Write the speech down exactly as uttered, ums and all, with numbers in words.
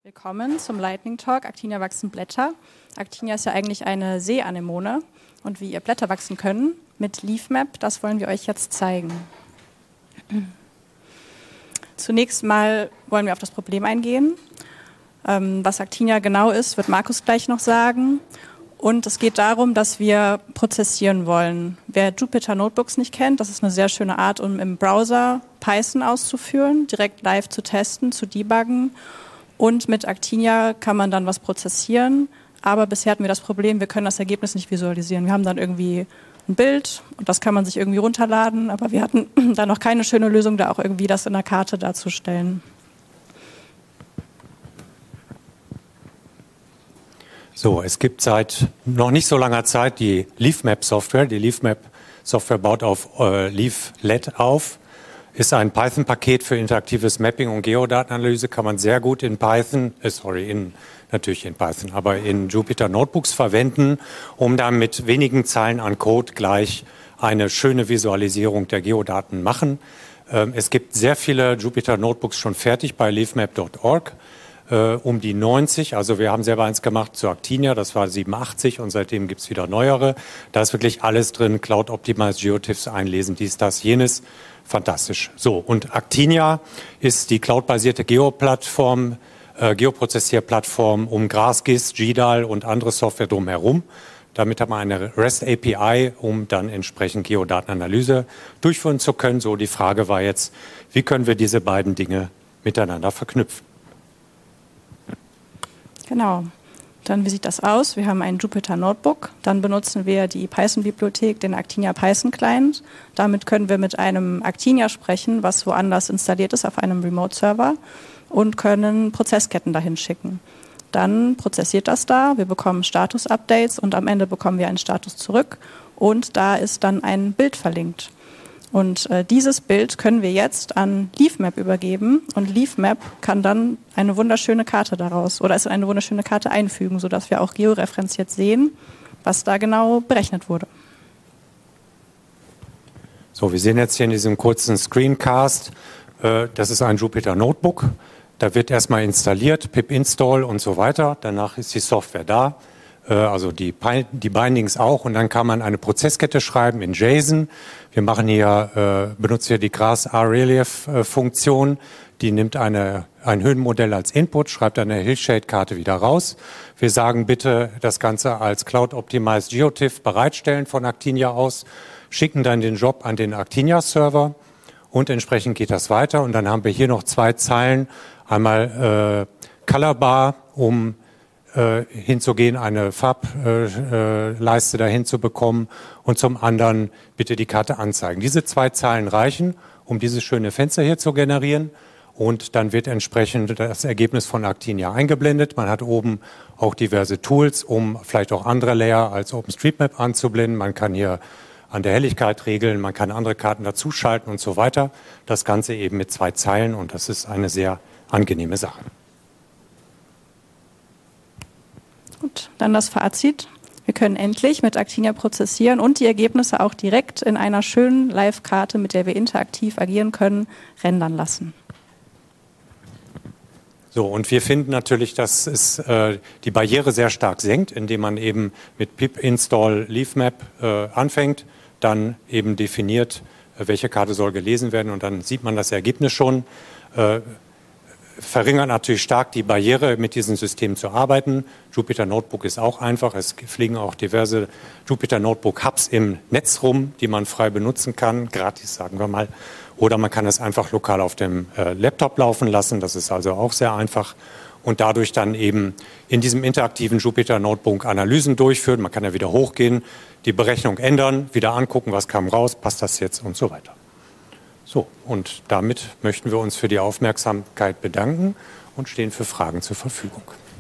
Willkommen zum Lightning Talk Actinia wachsen Blätter. Actinia ist ja eigentlich eine Seeanemone und wie ihr Blätter wachsen können mit Leafmap, das wollen wir euch jetzt zeigen. Zunächst mal wollen wir auf das Problem eingehen. Ähm, was Actinia genau ist, wird Markus gleich noch sagen. Und es geht darum, dass wir prozessieren wollen. Wer Jupyter Notebooks nicht kennt, das ist eine sehr schöne Art, um im Browser Python auszuführen, direkt live zu testen, zu debuggen. Und mit Actinia kann man dann was prozessieren. Aber bisher hatten wir das Problem, wir können das Ergebnis nicht visualisieren. Wir haben dann irgendwie ein Bild und das kann man sich irgendwie runterladen. Aber wir hatten da noch keine schöne Lösung, da auch irgendwie das in der Karte darzustellen. So, es gibt seit noch nicht so langer Zeit die Leafmap-Software. Die Leafmap-Software baut auf äh, Leaflet auf. Ist ein Python-Paket für interaktives Mapping und Geodatenanalyse, kann man sehr gut in Python, äh, sorry, in, natürlich in Python, aber in Jupyter Notebooks verwenden, um dann mit wenigen Zeilen an Code gleich eine schöne Visualisierung der Geodaten machen. Ähm, es gibt sehr viele Jupyter Notebooks schon fertig bei leafmap punkt org, äh, um die neunzig, also wir haben selber eins gemacht zu Actinia, das war siebenundachtzig und seitdem gibt es wieder neuere. Da ist wirklich alles drin, Cloud Optimized GeoTIFFs einlesen, dies, das, jenes. Fantastisch. So, und Actinia ist die cloudbasierte Geo-Plattform, äh, Geoprozessierplattform um GraphGIS, G D A L und andere Software drumherum. Damit hat man eine REST-A P I, um dann entsprechend Geodatenanalyse durchführen zu können. So, die Frage war jetzt, wie können wir diese beiden Dinge miteinander verknüpfen? Genau. Dann, wie sieht das aus? Wir haben ein Jupyter Notebook. Dann benutzen wir die Python-Bibliothek, den Actinia Python Client. Damit können wir mit einem Actinia sprechen, was woanders installiert ist auf einem Remote-Server und können Prozessketten dahin schicken. Dann prozessiert das da. Wir bekommen Status-Updates und am Ende bekommen wir einen Status zurück. Und da ist dann ein Bild verlinkt. Und äh, dieses Bild können wir jetzt an Leafmap übergeben und Leafmap kann dann eine wunderschöne Karte daraus oder es in eine wunderschöne Karte einfügen, sodass wir auch georeferenziert sehen, was da genau berechnet wurde. So, wir sehen jetzt hier in diesem kurzen Screencast, äh, das ist ein Jupyter Notebook. Da wird erstmal installiert, pip install und so weiter. Danach ist die Software da. Also die, die Bindings auch und dann kann man eine Prozesskette schreiben in JSON. Wir machen hier, äh, benutzen hier die Grass-R-Relief-Funktion. Die nimmt eine, ein Höhenmodell als Input, schreibt eine Hillshade-Karte wieder raus. Wir sagen bitte das Ganze als Cloud-Optimized GeoTIFF bereitstellen von Actinia aus, schicken dann den Job an den Actinia-Server und entsprechend geht das weiter. Und dann haben wir hier noch zwei Zeilen, einmal äh, Colorbar, um Äh, hinzugehen, eine Farbleiste äh, dahin zu bekommen und zum anderen bitte die Karte anzeigen. Diese zwei Zeilen reichen, um dieses schöne Fenster hier zu generieren und dann wird entsprechend das Ergebnis von Actinia eingeblendet. Man hat oben auch diverse Tools, um vielleicht auch andere Layer als OpenStreetMap anzublenden. Man kann hier an der Helligkeit regeln, man kann andere Karten dazuschalten und so weiter. Das Ganze eben mit zwei Zeilen und das ist eine sehr angenehme Sache. Gut, dann das Fazit. Wir können endlich mit Actinia prozessieren und die Ergebnisse auch direkt in einer schönen Live-Karte, mit der wir interaktiv agieren können, rendern lassen. So, und wir finden natürlich, dass es äh, die Barriere sehr stark senkt, indem man eben mit pip install leafmap äh, anfängt, dann eben definiert, äh, welche Karte soll gelesen werden und dann sieht man das Ergebnis schon. Äh, verringert natürlich stark die Barriere, mit diesem System zu arbeiten. Jupyter Notebook ist auch einfach. Es fliegen auch diverse Jupyter Notebook Hubs im Netz rum, die man frei benutzen kann, gratis sagen wir mal. Oder man kann es einfach lokal auf dem äh, Laptop laufen lassen. Das ist also auch sehr einfach. Und dadurch dann eben in diesem interaktiven Jupyter Notebook Analysen durchführen. Man kann ja wieder hochgehen, die Berechnung ändern, wieder angucken, was kam raus, passt das jetzt und so weiter. So, und damit möchten wir uns für die Aufmerksamkeit bedanken und stehen für Fragen zur Verfügung.